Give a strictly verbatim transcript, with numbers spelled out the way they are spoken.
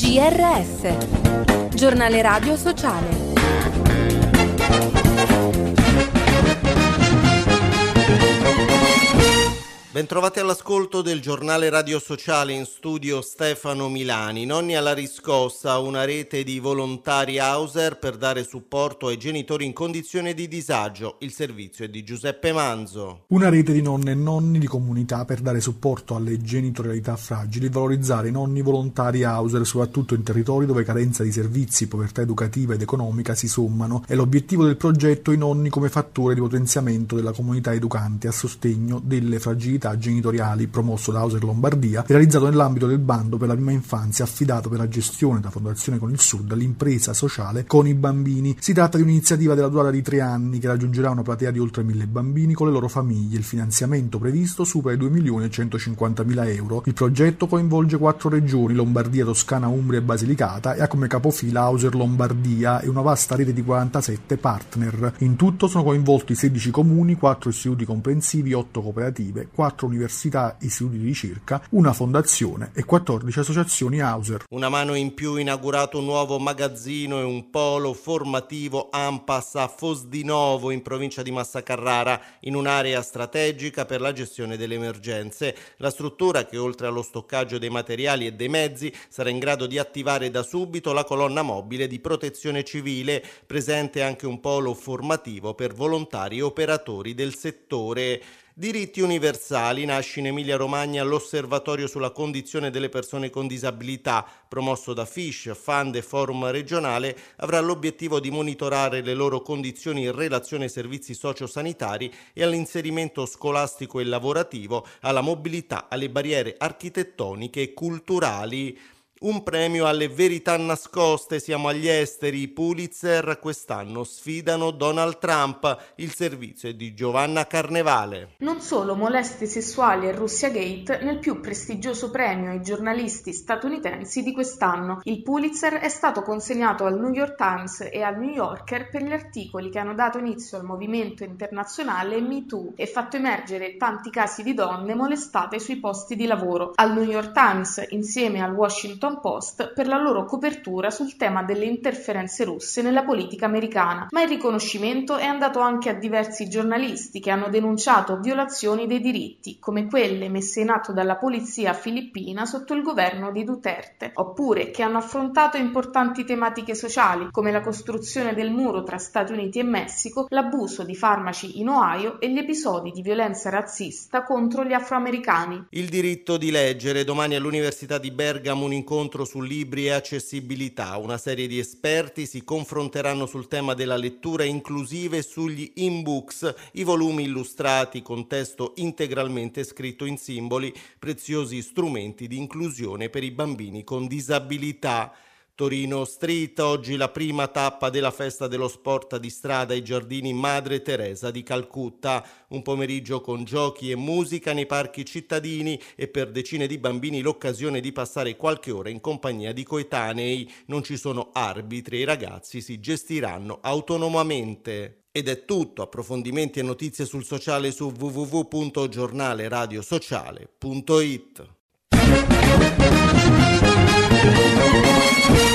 G R S, Giornale Radio Sociale. Bentrovati all'ascolto del Giornale Radio Sociale, in studio Stefano Milani. Nonni alla riscossa, una rete di volontari Hauser per dare supporto ai genitori in condizione di disagio. Il servizio è di Giuseppe Manzo. Una rete di nonne e nonni di comunità per dare supporto alle genitorialità fragili e valorizzare i nonni volontari Hauser, soprattutto in territori dove carenza di servizi, povertà educativa ed economica si sommano. È l'obiettivo del progetto I nonni come fattore di potenziamento della comunità educante a sostegno delle fragilità genitoriali, promosso da Hauser Lombardia e realizzato nell'ambito del bando per la prima infanzia affidato per la gestione da Fondazione Con il Sud all'impresa sociale con i bambini. Si tratta di un'iniziativa della durata di tre anni che raggiungerà una platea di oltre mille bambini con le loro famiglie. Il finanziamento previsto supera i due milioni e centocinquantamila euro. Il progetto coinvolge quattro regioni: Lombardia, Toscana, Umbria e Basilicata, e ha come capofila Hauser Lombardia e una vasta rete di quarantasette partner. In tutto sono coinvolti sedici comuni, quattro istituti comprensivi, otto cooperative, quattro università, istituti di ricerca, una fondazione e quattordici associazioni Hauser. Una mano in più, inaugurato un nuovo magazzino e un polo formativo ANPAS a Fosdinovo, in provincia di Massa Carrara, in un'area strategica per la gestione delle emergenze. La struttura, che oltre allo stoccaggio dei materiali e dei mezzi sarà in grado di attivare da subito la colonna mobile di protezione civile, presente anche un polo formativo per volontari e operatori del settore. Diritti universali. Nasce in Emilia-Romagna l'Osservatorio sulla condizione delle persone con disabilità, promosso da Fish, Fund e Forum regionale. Avrà l'obiettivo di monitorare le loro condizioni in relazione ai servizi sociosanitari e all'inserimento scolastico e lavorativo, alla mobilità, alle barriere architettoniche e culturali. Un premio alle verità nascoste. Siamo agli esteri. I Pulitzer quest'anno sfidano Donald Trump. Il servizio è di Giovanna Carnevale. Non solo molestie sessuali e Russiagate nel più prestigioso premio ai giornalisti statunitensi di quest'anno. Il Pulitzer è stato consegnato al New York Times e al New Yorker per gli articoli che hanno dato inizio al movimento internazionale Me Too e fatto emergere tanti casi di donne molestate sui posti di lavoro. Al New York Times, insieme al Washington Post, per la loro copertura sul tema delle interferenze russe nella politica americana, ma il riconoscimento è andato anche a diversi giornalisti che hanno denunciato violazioni dei diritti, come quelle messe in atto dalla polizia filippina sotto il governo di Duterte, oppure che hanno affrontato importanti tematiche sociali, come la costruzione del muro tra Stati Uniti e Messico, l'abuso di farmaci in Ohio e gli episodi di violenza razzista contro gli afroamericani. Il diritto di leggere. Domani all'Università di Bergamo un incontro su libri e accessibilità. Una serie di esperti si confronteranno sul tema della lettura inclusiva e sugli in-books, i volumi illustrati con testo integralmente scritto in simboli, preziosi strumenti di inclusione per i bambini con disabilità. Torino Street, oggi la prima tappa della festa dello sport di strada ai giardini Madre Teresa di Calcutta. Un pomeriggio con giochi e musica nei parchi cittadini e per decine di bambini l'occasione di passare qualche ora in compagnia di coetanei. Non ci sono arbitri e i ragazzi si gestiranno autonomamente. Ed è tutto. Approfondimenti e notizie sul sociale su w w w punto giornale radio sociale punto it.